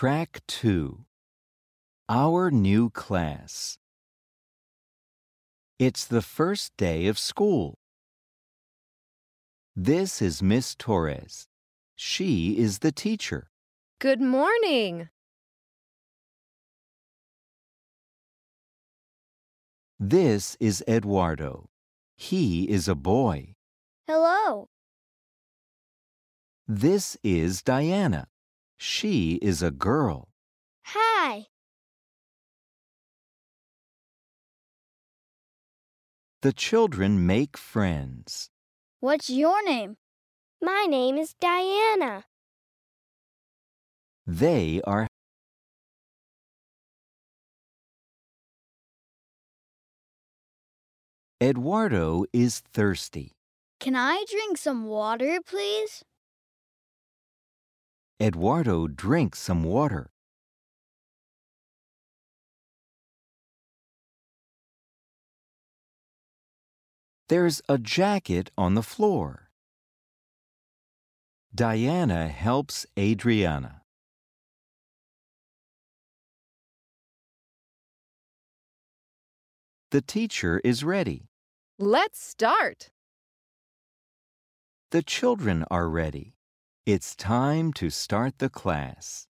Track 2. Our new class. It's the first day of school. This is Miss Torres. She is the teacher. Good morning. This is Eduardo. He is a boy. Hello. This is Diana. She is a girl. Hi. The children make friends. What's your name? My name is Diana. They are Eduardo is thirsty. Can I drink some water, please? Eduardo drinks some water. There's a jacket on the floor. Diana helps Adriana. The teacher is ready. Let's start. The children are ready. It's time to start the class.